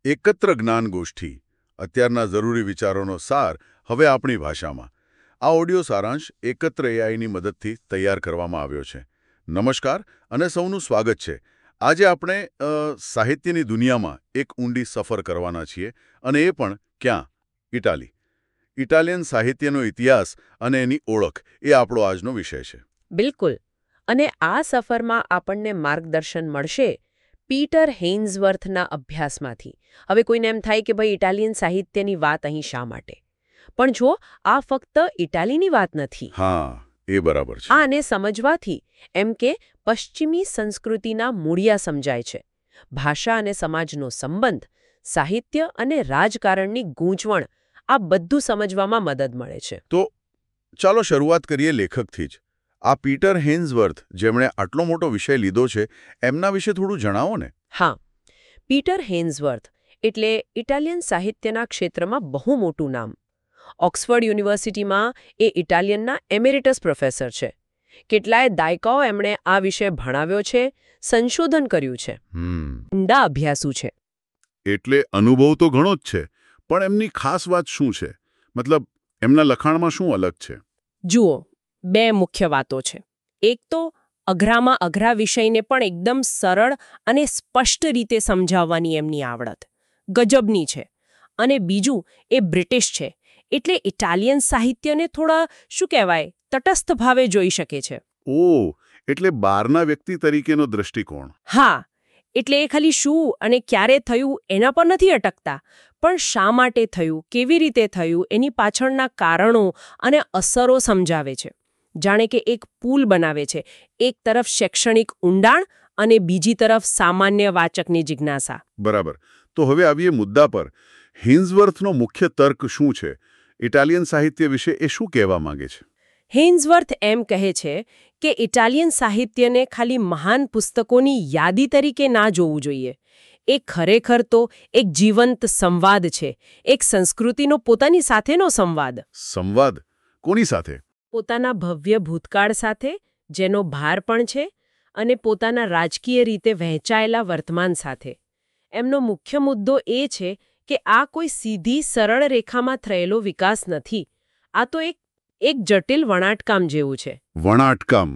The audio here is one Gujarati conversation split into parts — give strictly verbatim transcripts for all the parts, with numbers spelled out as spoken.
એકત્ર જ્ઞાન ગોષ્ઠી અત્યારના જરૂરી વિચારોનો સાર હવે આપણી ભાષામાં. આ ઓડિયો સારાંશ એકત્ર એઆઈની મદદથી તૈયાર કરવામાં આવ્યો છે. નમસ્કાર અને સૌનું સ્વાગત છે. આજે આપણે અ, સાહિત્યની દુનિયામાં એક ઊંડી સફર કરવાના છીએ અને એ પણ ક્યાં? ઇટાલી. ઇટાલિયન સાહિત્યનો ઇતિહાસ અને એની ઓળખ એ આપણો આજનો વિષય છે. બિલકુલ. અને આ સફરમાં આપણને માર્ગદર્શન મળશે પીટર હેઇન્ઝવર્થના અભ્યાસમાંથી. હવે કોઈને એમ થાય કે ભાઈ ઇટાલિયન સાહિત્યની વાત અહીં શા માટે? પણ જો આ ફક્ત ઇટાલીની વાત નથી. હા, એ બરાબર છે. આને સમજવાથી એમ કે પશ્ચિમી સંસ્કૃતિના મૂળિયા સમજાય છે. ભાષા અને સમાજનો સંબંધ, સાહિત્ય અને રાજકારણની ગૂંચવણ, આ બધું સમજવામાં મદદ મળે છે. તો ચાલો શરૂઆત કરીએ લેખકથી જ. આ પીટર હેઇન્ઝવર્થ, જેમણે આટલો મોટો વિષય લીધો છે, એમના વિશે થોડું જણાવો ને. હા, પીટર હેઇન્ઝવર્થ એટલે ઇટાલિયન સાહિત્યના ક્ષેત્રમાં બહુ મોટું નામ. ઓક્સફર્ડ યુનિવર્સિટીમાં એ ઇટાલિયનના એમેરિટસ પ્રોફેસર છે. કેટલાય દાયકાઓ એમણે આ વિષય ભણાવ્યો છે, સંશોધન કર્યું છે. ઊંડા અભ્યાસુ છે. એટલે અનુભવ તો ઘણો જ છે, પણ એમની ખાસ વાત શું છે? મતલબ, એમના લખાણમાં શું અલગ છે? જુઓ, બે મુખ્ય વાતો છે. એક તો અઘરામાં અઘરા વિષયને પણ એકદમ સરળ અને સ્પષ્ટ રીતે સમજાવવાની એમની આવડત ગજબની છે. અને બીજું, એ બ્રિટિશ છે, એટલે ઇટાલિયન સાહિત્યને થોડા શું કહેવાય તટસ્થ ભાવે જોઈ શકે છે. ઓહ, એટલે બહારના વ્યક્તિ તરીકેનો દૃષ્ટિકોણ. હા, એટલે એ ખાલી શું અને ક્યારે થયું એના પર નથી અટકતા, પણ શા માટે થયું, કેવી રીતે થયું, એની પાછળના કારણો અને અસરો સમજાવે છે. જાણે કે એક પુલ બનાવે છે, એક તરફ શૈક્ષણિક ઊંડાણ અને બીજી તરફ સામાન્ય વાચકની જિજ્ઞાસા. બરાબર. તો હવે આવીએ મુદ્દા પર. હેઇન્ઝવર્થનો મુખ્ય તર્ક શું છે? ઇટાલિયન સાહિત્ય વિશે એ શું કહેવા માંગે છે? હેઇન્ઝવર્થ એમ કહે છે કે ઇટાલિયન સાહિત્યને ખાલી મહાન પુસ્તકોની યાદી તરીકે ના જોવું જોઈએ. એ ખરેખર તો એક જીવંત સંવાદ છે, એક સંસ્કૃતિનો પોતાની સાથેનો સંવાદ. સંવાદ? કોની સાથે? પોતાના ભવ્ય ભૂતકાળ સાથે, જેનો ભાર પણ છે, અને પોતાના રાજકીય રીતે વહેંચાયેલા વર્તમાન સાથે. એમનો મુખ્ય મુદ્દો એ છે કે આ કોઈ સીધી સરળ રેખામાં થયેલો વિકાસ નથી. આ તો એક એક જટિલ વણાટકામ જેવું છે. વણાટકામ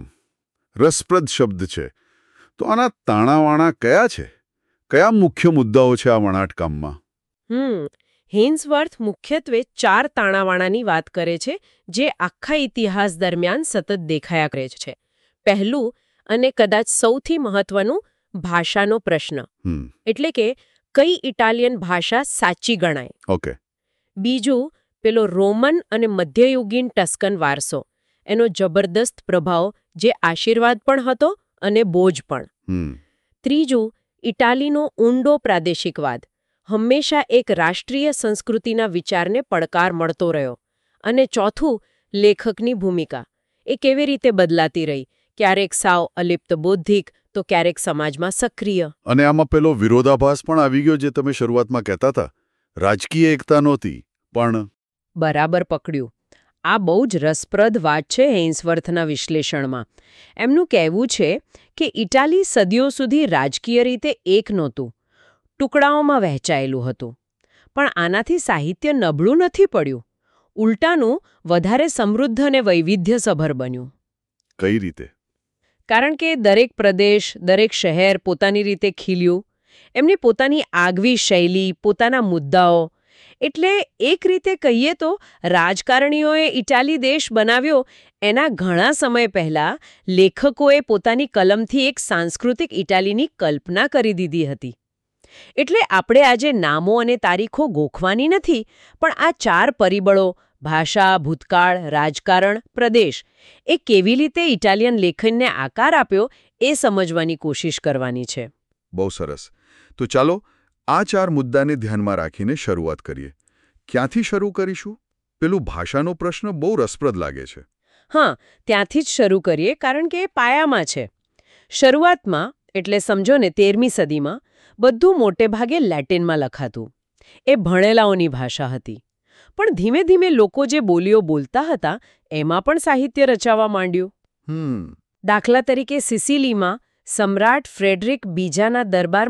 રસપ્રદ શબ્દ છે. તો આના તાણાવાણા કયા છે? કયા મુખ્ય મુદ્દાઓ છે આ વણાટકામમાં? હમ હેઇન્ઝવર્થ મુખ્યત્વે ચાર તાણાવાણાની વાત કરે છે, જે આખા ઇતિહાસ દરમિયાન સતત દેખાયા કરે છે. પહેલું અને કદાચ સૌથી મહત્વનું, ભાષાનો પ્રશ્ન. એટલે કે કઈ ઇટાલિયન ભાષા સાચી ગણાય? ઓકે. બીજું, પેલો રોમન અને મધ્યયુગીન ટસ્કન વારસો, એનો જબરદસ્ત પ્રભાવ, જે આશીર્વાદ પણ હતો અને બોજ પણ. ત્રીજું, ઇટાલીનો ઊંડો પ્રાદેશિકવાદ, હંમેશા એક રાષ્ટ્રીય સંસ્કૃતિના વિચારને પડકાર મળતો રહ્યો. અને ચોથું, લેખકની ભૂમિકા, એ કેવી રીતે બદલાતી રહી, ક્યારેક સાવ અલિપ્ત બૌદ્ધિક, તો ક્યારેક સમાજમાં સક્રિય. અને આમાં પેલો વિરોધાભાસ પણ આવી ગયો, જે તમે શરૂઆતમાં કહેતા હતા. રાજકીય એકતા નહોતી, પણ... બરાબર પકડ્યું. આ બહુ જ રસપ્રદ વાત છે હેઇન્ઝવર્થના વિશ્લેષણમાં. એમનું કહેવું છે કે ઇટાલી સદીઓ સુધી રાજકીય રીતે એક નહોતું, ટુકડાઓમાં વહેંચાયેલું હતું. પણ આનાથી સાહિત્ય નબળું નથી પડ્યું. ઉલટાનું વધારે સમૃદ્ધ અને વૈવિધ્યસભર બન્યું. કઈ રીતે? કારણ કે દરેક પ્રદેશ, દરેક શહેર પોતાની રીતે ખીલ્યું. એમની પોતાની આગવી શૈલી, પોતાના મુદ્દાઓ. એટલે એક રીતે કહીએ તો રાજકારણીઓએ ઇટાલી દેશ બનાવ્યો એના ઘણા સમય પહેલા લેખકોએ પોતાની કલમથી એક સાંસ્કૃતિક ઇટાલીની કલ્પના કરી દીધી હતી. એટલે આપણે આજે નામો અને તારીખો ગોખવાની નથી, પણ આ ચાર પરિબળો, ભાષા, ભૂતકાળ, રાજકારણ, પ્રદેશ, એ કેવી રીતે ઇટાલિયન લેખનને આકાર આપ્યો એ સમજવાની કોશિશ કરવાની છે. બહુ સરસ. તો ચાલો આ ચાર મુદ્દાને ધ્યાનમાં રાખીને શરૂઆત કરીએ. ક્યાંથી શરૂ કરીશું? પેલું ભાષાનો પ્રશ્ન બહુ રસપ્રદ લાગે છે. હા, ત્યાંથી જ શરૂ કરીએ, કારણ કે એ પાયામાં છે. શરૂઆતમાં, એટલે સમજો ને તેરમી સદીમાં, બધું મોટે ભાગે લેટિનમાં લખાતું. એ ભણેલાઓની ભાષા હતી. પણ ધીમે ધીમે લોકો જે બોલીઓ બોલતા હતા એમાં પણ સાહિત્ય રચાવા માંડ્યું. દાખલા તરીકે સિસિલીમાં સમ્રાટ ફ્રેડરિક બીજાના દરબારમાં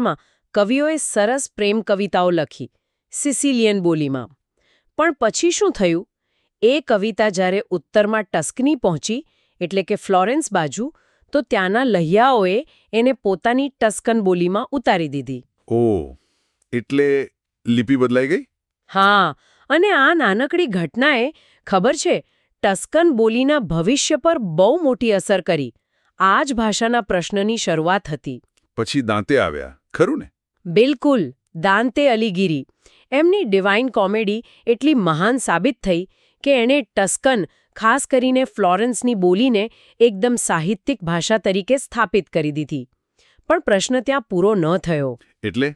કવિઓએ સરસ પ્રેમ કવિતાઓ લખી સિસિલિયન બોલીમાં. પણ પછી શું થયું? એ કવિતા જ્યારે ઉત્તરમાં ટસ્કની પહોંચી, એટલે કે ફ્લોરેન્સ બાજુ, તો ત્યાંના લહિયાઓએ એને પોતાની ટસ્કન બોલીમાં ઉતારી દીધી. ઓહ, એટલે લિપિ બદલાઈ ગઈ? હા, અને આ નાનકડી ઘટનાએ, ખબર છે, ટસ્કન બોલીના ભવિષ્ય પર બહુ મોટી અસર કરી. આ જ ભાષાના પ્રશ્નની શરૂઆત હતી. પછી દાંતે આવ્યા, ખરું ને? બિલકુલ. દાંતે અલીગીરી. એમની ડિવાઇન કોમેડી એટલી મહાન સાબિત થઈ કે એણે ટસ્કન, ખાસ કરીને ફ્લોરેન્સની બોલીને એકદમ સાહિત્યિક ભાષા તરીકે સ્થાપિત કરી દીધી. પણ પ્રશ્ન ત્યાં પૂરો ન થયો. એટલે?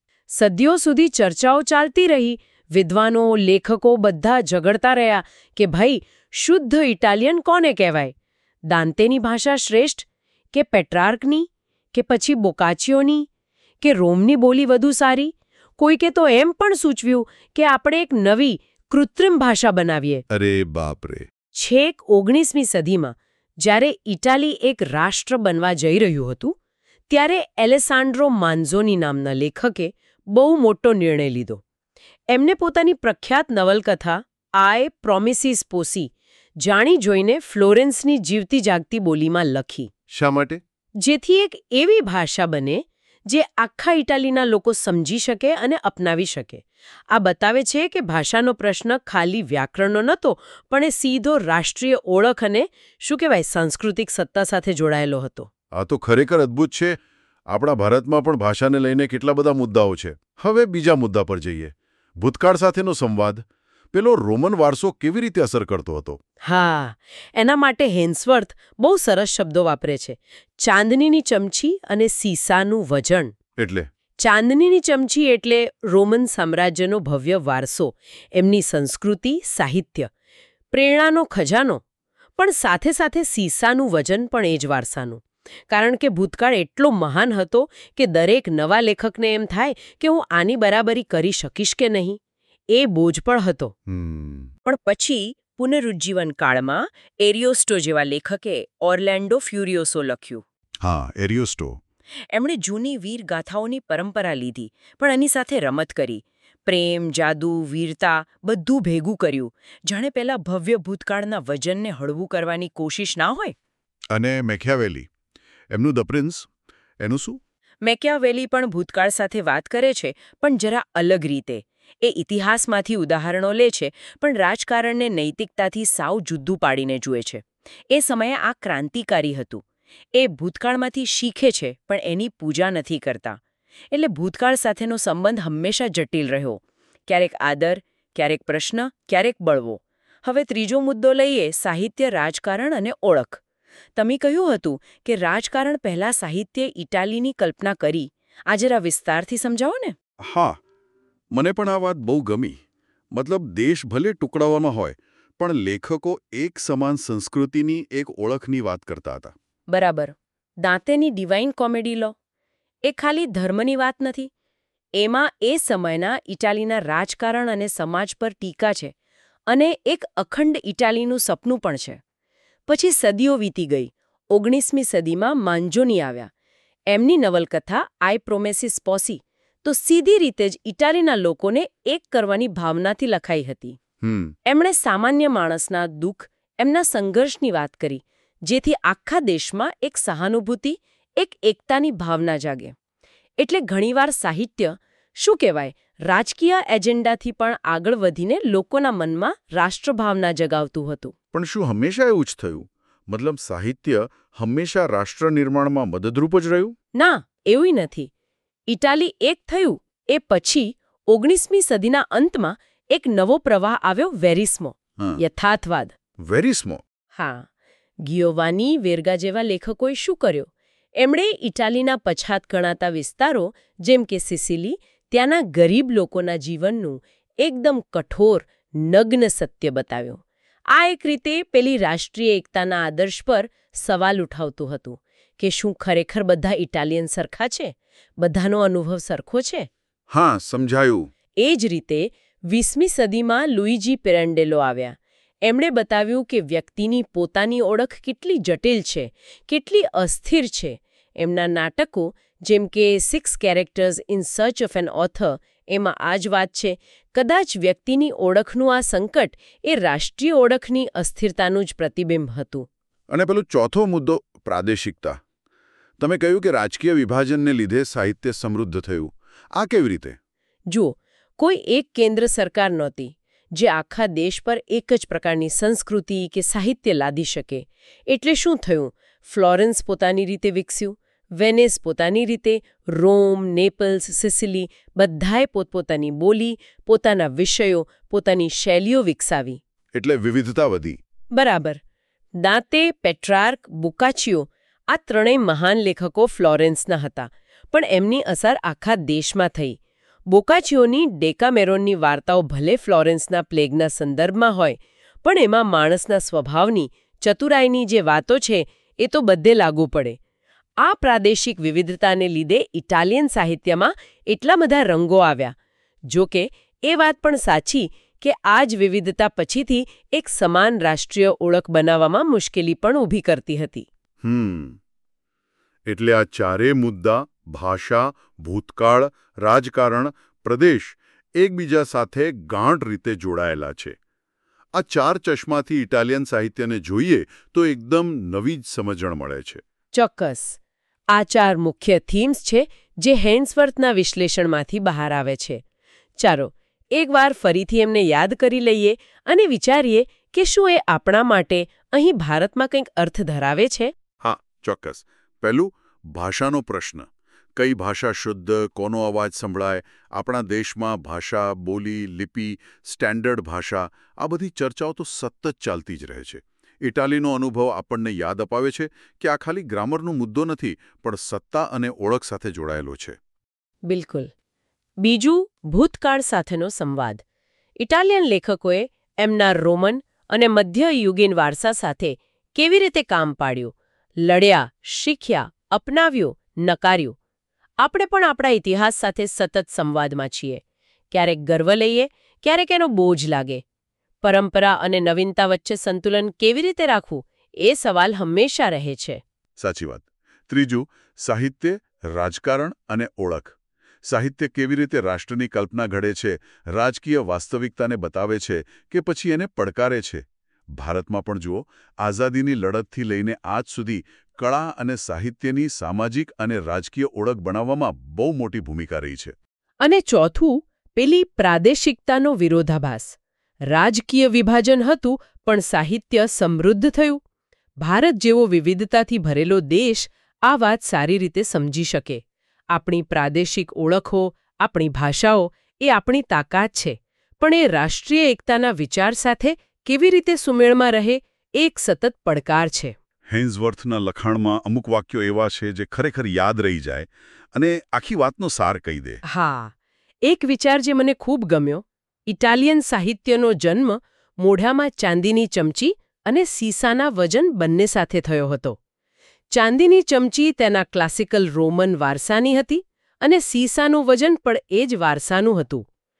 સદીઓ સુધી ચર્ચાઓ ચાલતી રહી. વિદ્વાનો, લેખકો બધા ઝઘડતા રહ્યા કે ભાઈ, શુદ્ધ ઇટાલિયન કોને કહેવાય? દાંતેની ભાષા શ્રેષ્ઠ, કે પેટ્રાર્કની, કે પછી બોકાચિયોની, કે રોમની બોલી વધુ સારી? કોઈકે તો એમ પણ સૂચવ્યું કે આપણે એક નવી, કૃત્રિમ ભાષા બનાવીએ. અરે બાપરે! છેક ઓગણીસમી સદીમાં જ્યારે ઇટાલી એક રાષ્ટ્ર બનવા જઈ રહ્યું હતું, ત્યારે એલેસાન્ડ્રો માન્ઝોની નામના લેખકે બહુ મોટો નિર્ણય લીધો. એમને પોતાની પ્રખ્યાત નવલકથા આય પ્રોમિસિસ પોસી જાણી જોઈને ફ્લોરેન્સની જીવતી જાગતી બોલીમાં લખી. શા માટે? જેથી એક એવી ભાષા બને જે આખા ઇટાલીના લોકો સમજી શકે અને અપનાવી શકે. આ બતાવે છે કે ભાષાનો પ્રશ્ન ખાલી વ્યાકરણનો નહોતો, પણ એ સીધો રાષ્ટ્રીય ઓળખ અને શું કહેવાય સાંસ્કૃતિક સત્તા સાથે જોડાયેલો હતો. આ તો ખરેખર અદ્ભુત છે. આપણા ભારતમાં પણ ભાષાને લઈને કેટલા બધા મુદ્દાઓ છે. હવે બીજા મુદ્દા પર જઈએ. ભૂતકાળ સાથેનો સંવાદ. પેલો રોમન વારસો કેવી રીતે અસર કરતો હતો? હા, એના માટે હેન્સવર્થ બહુ સરસ શબ્દો વાપરે છે. ચાંદનીની ચમચી અને સીસાનું વજન. એટલે? ચાંદનીની ચમચી એટલે રોમન સામ્રાજ્યનો ભવ્ય વારસો, એમની સંસ્કૃતિ, સાહિત્ય, પ્રેરણાનો ખજાનો. પણ સાથે સાથે સીસાનું વજન પણ એ જ વારસાનું. કારણ કે ભૂતકાળ એટલો મહાન હતો કે દરેક નવા લેખકને એમ થાય કે હું આની બરાબરી કરી શકીશ કે નહીં. એ બોજ પણ હતો. પણ પછી પુનરુજ્જીવન કાળમાં એરિયોસ્ટો જેવા લેખકે ઓર્લેન્ડો ફ્યુરિયોસો લખ્યું. હા, એરિયોસ્ટો. એમણે જૂની વીર ગાથાઓની પરંપરા લીધી, પણ એની સાથે રમત કરી. પ્રેમ, જાદુ, વીરતા બધું ભેગું કર્યું. જાણે પહેલા ભવ્ય ભૂતકાળના વજનને હળવું કરવાની કોશિશ ના હોય. અને મેકિયાવેલી, એમનું ધ પ્રિન્સ, એનું શું? મેકિયાવેલી પણ ભૂતકાળ સાથે વાત કરે છે, પણ જરા અલગ રીતે. એ ઇતિહાસમાંથી ઉદાહરણો લે છે, પણ રાજકારણને નૈતિકતાથી સાવ જુદું પાડીને જુએ છે. એ સમયે આ ક્રાંતિકારી હતું. એ ભૂતકાળમાંથી શીખે છે, પણ એની પૂજા નથી કરતા. એટલે ભૂતકાળ સાથેનો સંબંધ હંમેશા જટિલ રહ્યો. ક્યારેક આદર, ક્યારેક પ્રશ્ન, ક્યારેક બળવો. હવે ત્રીજો મુદ્દો લઈએ, સાહિત્ય, રાજકારણ અને ઓળખ. તમે કહ્યું હતું કે રાજકારણ પહેલા સાહિત્યે ઇટાલીની કલ્પના કરી. આ જરા વિસ્તારથી સમજાવો ને. હા, મને પણ આ વાત બહુ ગમી. મતલબ, દેશ ભલે ટુકડાઓમાં હોય, પણ લેખકો એક સમાન સંસ્કૃતિની એક ઓળખની વાત કરતા હતા. બરાબર. દાંતેની ડિવાઇન કોમેડી લો. એ ખાલી ધર્મની વાત નથી. એમાં એ સમયના ઇટાલીના રાજકારણ અને સમાજ પર ટીકા છે, અને એક અખંડ ઇટાલીનું સપનું પણ છે. પછી સદીઓ વીતી ગઈ. ઓગણીસમી સદીમાં માંઝોની આવ્યા. એમની નવલકથા આય પ્રોમિસિસ પોસી તો સીધી રીતે જ ઇટાલીના લોકોને એક કરવાની ભાવનાથી લખાઈ હતી. એમણે સામાન્ય માણસના દુઃખ, એમના સંઘર્ષની વાત કરી, જેથી આખા દેશમાં એક સહાનુભૂતિ, એક એકતાની ભાવના જાગે. એટલે ઘણીવાર સાહિત્ય, શું કહેવાય, રાજકીય એજન્ડાથી પણ આગળ વધીને લોકોના મનમાં રાષ્ટ્રભાવના જગાવતું હતું. પણ શું હંમેશા એવું જ થયું? મતલબ, સાહિત્ય હંમેશા રાષ્ટ્ર નિર્માણમાં મદદરૂપ જ રહ્યું? ના, એવું નથી. ઇટાલી એક થયું એ પછી ઓગણીસમી સદીના અંતમાં એક નવો પ્રવાહ આવ્યો, વેરિસ્મો, યથાર્થવાદ. વેરિસ્મો? હા. ગિયોવાની વેર્ગા જેવા લેખકોએ શું કર્યું? એમણે ઇટાલીના પછાત ગણાતા વિસ્તારો, જેમ કે સિસિલી, ત્યાંના ગરીબ લોકોના જીવનનું એકદમ કઠોર, નગ્ન સત્ય બતાવ્યું. આ એક રીતે પેલી રાષ્ટ્રીય એકતાના આદર્શ પર સવાલ ઉઠાવતું હતું કે શું ખરેખર બધા ઇટાલિયન સરખા છે? બધાનો અનુભવ સરખો છે? હા, સમજાયું. એ જ રીતે વીસમી સદીમાં લુઇજી પિરાન્ડેલો આવ્યા. એમણે બતાવ્યું કે વ્યક્તિની પોતાની ઓળખ કેટલી જટિલ છે, કેટલી અસ્થિર છે. એમના નાટકો, જેમ કે six characters in search of an author એમાં આ જ વાત છે. કદાચ વ્યક્તિની ઓળખનું આ સંકટ એ રાષ્ટ્રીય ઓળખની અસ્થિરતાનું જ પ્રતિબિંબ હતું. અને પેલો ચોથો મુદ્દો પ્રાદેશિકતા. તમે કહ્યું કે રાજકીય વિભાજનને લીધે સાહિત્ય સમૃદ્ધ થયું. આ કેવી રીતે? જુઓ, કોઈ એક કેન્દ્ર સરકાર નહોતી જે આખા દેશ પર એક જ પ્રકારની સંસ્કૃતિ કે સાહિત્ય લાદી શકે. એટલે શું થયું? ફ્લોરેન્સ પોતાની રીતે વિકસ્યું, વેનિસ પોતાની રીતે, રોમ, નેપલ્સ, સિસિલી બધાએ પોતપોતાની બોલી, પોતાના વિષયો, પોતાની શૈલીઓ વિકસાવી. એટલે વિવિધતા વધી. બરાબર. દાંતે, પેટ્રાર્ક, બોકાચિયો આ ત્રણેય મહાન લેખકો ફ્લોરેન્સના હતા, પણ એમની અસર આખા દેશમાં થઈ. બોકાચિયોની ડેકામેરોનની વાર્તાઓ ભલે ફ્લોરેન્સના પ્લેગના સંદર્ભમાં હોય, પણ એમાં માણસના સ્વભાવની, ચતુરાઈની જે વાતો છે એ તો બધે લાગુ પડે. આ પ્રાદેશિક વિવિધતાને લીધે ઇટાલિયન સાહિત્યમાં એટલા બધા રંગો આવ્યા. જો કે એ વાત પણ સાચી કે આ જ વિવિધતા પછીથી એક સમાન રાષ્ટ્રીય ઓળખ બનાવવામાં મુશ્કેલી પણ ઊભી કરતી હતી. હમ એટલે આ ચારેય મુદ્દા ભાષા, ભૂતકાળ, રાજકારણ, પ્રદેશ એકબીજા સાથે ગાઢ રીતે જોડાયેલા છે. આ ચાર ચશ્માથી ઇટાલિયન સાહિત્યને જોઈએ તો એકદમ નવી જ સમજણ મળે છે. ચોક્કસ. આ ચાર મુખ્ય થીમ્સ છે જે હેન્સવર્થના વિશ્લેષણમાંથી બહાર આવે છે. ચાલો એકવાર ફરીથી એમને યાદ કરી લઈએ અને વિચારીએ કે શું એ આપણા માટે અહીં ભારતમાં કંઈક અર્થ ધરાવે છે. હા, ચોક્કસ. પહેલું, ભાષાનો પ્રશ્ન. કઈ ભાષા શુદ્ધ, કોનો અવાજ સંભળાય? આપણા દેશમાં ભાષા, બોલી, લિપિ, સ્ટેન્ડર્ડ ભાષા આ બધી ચર્ચાઓ તો સતત ચાલતી જ રહે છે. ઇટાલીનો અનુભવ આપણને યાદ અપાવે છે કે આ ખાલી ગ્રામરનો મુદ્દો નથી, પણ સત્તા અને ઓળખ સાથે જોડાયેલો છે. બિલકુલ. બીજું, ભૂતકાળ સાથેનો સંવાદ. ઇટાલિયન લેખકોએ એમના રોમન અને મધ્યયુગીન વારસા સાથે કેવી રીતે કામ પાડ્યું, લડ્યા, શીખ્યા, અપનાવ્યું, નકાર્યું. આપણે પણ આપણા ઇતિહાસ સાથે સતત સંવાદમાં છીએ. ક્યારેક ગર્વ લઈએ, ક્યારેક એનો બોજ લાગે. પરંપરા અને નવીનતા વચ્ચે સંતુલન કેવી રીતે રાખવું એ સવાલ હંમેશા રહે છે. સાચી વાત. ત્રીજું, સાહિત્ય, રાજકારણ અને ઓળખ. સાહિત્ય કેવી રીતે રાષ્ટ્રની કલ્પના ઘડે છે, રાજકીય વાસ્તવિકતાને બતાવે છે કે પછી એને પડકારે છે. ભારતમાં પણ જુઓ, આઝાદીની લડતથી લઈને આજ સુધી કળા અને સાહિત્યની સામાજિક અને રાજકીય ઓળખ બનાવવામાં બહુ મોટી ભૂમિકા રહી છે. અને ચોથું, પેલી પ્રાદેશિકતાનો વિરોધાભાસ. રાજકીય વિભાજન હતું, પણ સાહિત્ય સમૃદ્ધ થયું. ભારત જેવો વિવિધતાથી ભરેલો દેશ આ વાત સારી રીતે સમજી શકે. આપણી પ્રાદેશિક ઓળખો, આપણી ભાષાઓ એ આપણી તાકાત છે, પણ એ રાષ્ટ્રીય એકતાના વિચાર સાથે કેવી રીતે સુમેળમાં રહે એ એક સતત પડકાર છે. હેન્સવર્થના લખાણમાં અમુક વાક્યો એવા છે જે ખરેખર યાદ રહી જાય અને આખી વાતનો સાર કહી દે. હા, એક વિચાર જે મને ખૂબ ગમ્યો. ઇટાલિયન સાહિત્યનો જન્મ મોઢામાં ચાંદીની ચમચી અને સીસાના વજન બંને સાથે થયો હતો. ચાંદીની ચમચી તેના ક્લાસિકલ રોમન વારસાની હતી અને સીસાનું વજન પણ એ જ વારસાનું હતું.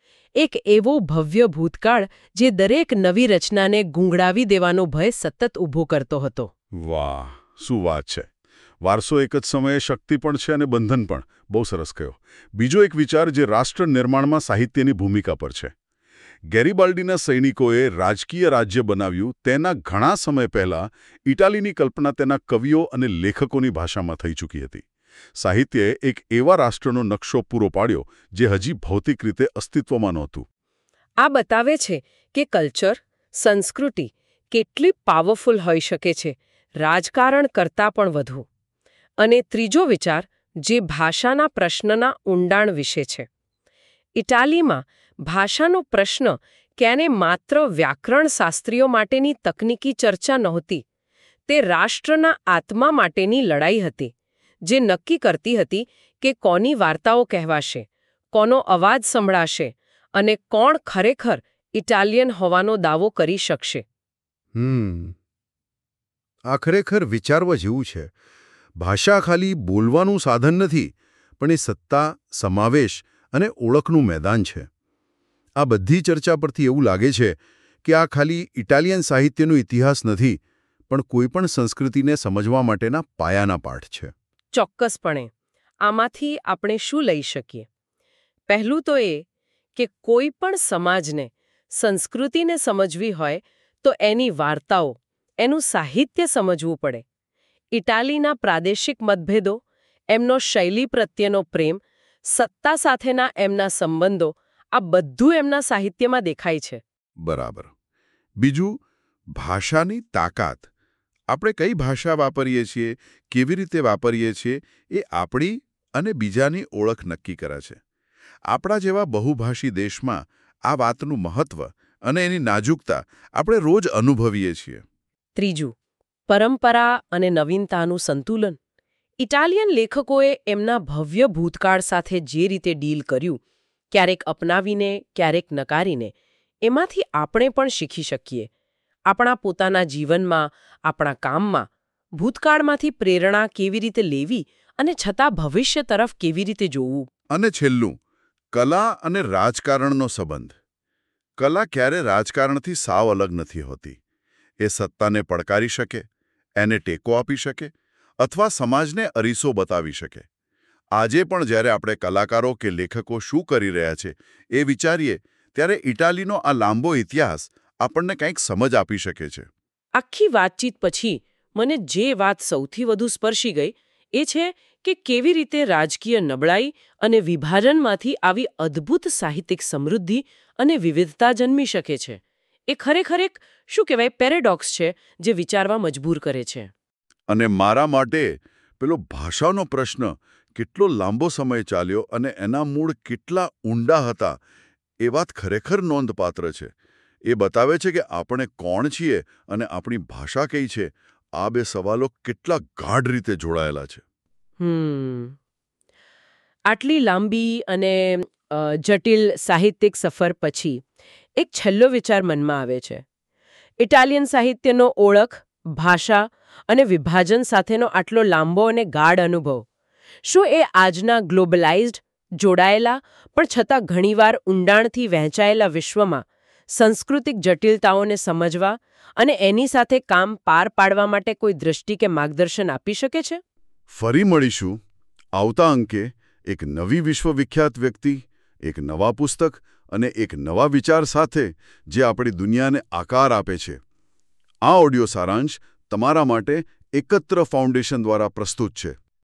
એક એવો ભવ્ય ભૂતકાળ જે દરેક નવી રચનાને ગૂંગળાવી દેવાનો ભય સતત ઊભો કરતો હતો. વાહ, શું વાત છે! વારસો એક જ સમયે શક્તિ પણ છે અને બંધન પણ. બહુ સરસ કહ્યો. બીજો એક વિચાર જે રાષ્ટ્ર નિર્માણમાં સાહિત્યની ભૂમિકા પર છે. ગેરીબાલ્ડીના સૈનિકોએ રાજકીય રાજ્ય બનાવ્યું તેના ઘણા સમય પહેલાં ઇટાલીની કલ્પના તેના કવિઓ અને લેખકોની ભાષામાં થઈ ચૂકી હતી. સાહિત્યએ એક એવા રાષ્ટ્રનો નકશો પૂરો પાડ્યો જે હજી ભૌતિક રીતે અસ્તિત્વમાં નહોતું. આ બતાવે છે કે કલ્ચર, સંસ્કૃતિ કેટલી પાવરફુલ હોઈ શકે છે, રાજકારણ કરતાં પણ વધુ. અને ત્રીજો વિચાર જે ભાષાના પ્રશ્નના ઊંડાણ વિશે છે. ઇટાલીમાં ભાષાનો પ્રશ્ન ક્યાંને માત્ર વ્યાકરણશાસ્ત્રીઓ માટેની તકનીકી ચર્ચા નહોતી. તે રાષ્ટ્રના આત્મા માટેની લડાઈ હતી, જે નક્કી કરતી હતી કે કોની વાર્તાઓ કહેવાશે, કોનો અવાજ સંભળાશે અને કોણ ખરેખર ઇટાલિયન હોવાનો દાવો કરી શકશે. હમ આ ખરેખર વિચારવા જેવું છે. ભાષા ખાલી બોલવાનું સાધન નથી, પણ એ સત્તા, સમાવેશ અને ઓળખનું મેદાન છે. આ બધી ચર્ચા પરથી એવું લાગે છે કે આ ખાલી ઇટાલિયન સાહિત્યનો ઇતિહાસ નથી, પણ કોઈપણ સંસ્કૃતિને સમજવા માટેના પાયાના પાઠ છે. ચોક્કસપણે. આમાંથી આપણે શું લઈ શકીએ? પહેલું તો એ કે કોઈ પણ સમાજને સંસ્કૃતિને સમજવી હોય તો એની વાર્તાઓ, એનું સાહિત્ય સમજવું પડે. ઇટાલીના પ્રાદેશિક મતભેદો, એમનો શૈલી પ્રત્યેનો પ્રેમ, સત્તા સાથેના એમના સંબંધો, આ બધું એમના સાહિત્યમાં દેખાય છે. બરાબર. બીજું, ભાષાની તાકાત. આપણે કઈ ભાષા વાપરીએ છીએ, કેવી રીતે વાપરીએ છીએ, એ આપણી અને બીજાની ઓળખ નક્કી કરે છે. આપણા જેવા બહુભાષી દેશમાં આ વાતનું મહત્વ અને એની નાજુકતા આપણે રોજ અનુભવીએ છીએ. ત્રીજું, પરંપરા અને નવીનતાનું સંતુલન. ઇટાલિયન લેખકોએ એમના ભવ્ય ભૂતકાળ સાથે જે રીતે ડીલ કર્યું, ક્યારેક અપનાવીને, ક્યારેક નકારીને, એમાંથી આપણે પણ શીખી શકીએ. આપણા પોતાના જીવનમાં, આપણા કામમાં ભૂતકાળમાંથી પ્રેરણા કેવી રીતે લેવી અને છતાં ભવિષ્ય તરફ કેવી રીતે જોવું. અને છેલ્લું, કલા અને રાજકારણનો સંબંધ. કલા ક્યારે રાજકારણથી સાવ અલગ નથી હોતી. એ સત્તાને પડકારી શકે, એને ટેકો આપી શકે, અથવા સમાજને અરીસો બતાવી શકે. આજે પણ જ્યારે આપણે કલાકારો કે લેખકો શું કરી રહ્યા છે એ વિચારીએ ત્યારે ઇટાલીનો આ લાંબો ઇતિહાસ આપણને કંઈક સમજ આપી શકે છે. આખી વાતચીત પછી મને જે વાત સૌથી વધુ સ્પર્શી ગઈ એ છે કે કેવી રીતે રાજકીય નબળાઈ અને વિભાજનમાંથી આવી અદ્ભુત સાહિત્યિક સમૃદ્ધિ અને વિવિધતા જન્મી શકે છે. એ ખરેખર એક શું કહેવાય પેરેડોક્સ છે જે વિચારવા મજબૂર કરે છે. અને મારા માટે પેલો ભાષાનો પ્રશ્ન કેટલો લાંબો સમય ચાલ્યો અને એના મૂળ કેટલા ઊંડા હતા એ વાત ખરેખર નોંધપાત્ર છે. એ બતાવે છે કે આપણે કોણ છીએ અને આપણી ભાષા કઈ છે. આ બે સવાલો કેટલા ગાઢ રીતે જોડાયેલા છે. હમ આટલી લાંબી અને અ, જટિલ સાહિત્યિક સફર પછી એક છેલ્લો વિચાર મનમાં આવે છે. ઇટાલિયન સાહિત્યનો ઓળખ, ભાષા અને વિભાજન સાથેનો આટલો લાંબો અને ગાઢ અનુભવ, શું એ આજના ગ્લોબલાઇઝ્ડ, જોડાયેલા પણ છતાં ઘણીવાર ઊંડાણથી વહેંચાયેલા વિશ્વમાં સાંસ્કૃતિક જટિલતાઓને સમજવા અને એની સાથે કામ પાર પાડવા માટે કોઈ દૃષ્ટિ કે માર્ગદર્શન આપી શકે છે? ફરી મળીશું આવતા અંકે એક નવી વિશ્વવિખ્યાત વ્યક્તિ, એક નવા પુસ્તક અને એક નવા વિચાર સાથે જે આપણી દુનિયાને આકાર આપે છે. આ ઓડિયો સારાંશ તમારા માટે એકત્ર ફાઉન્ડેશન દ્વારા પ્રસ્તુત છે.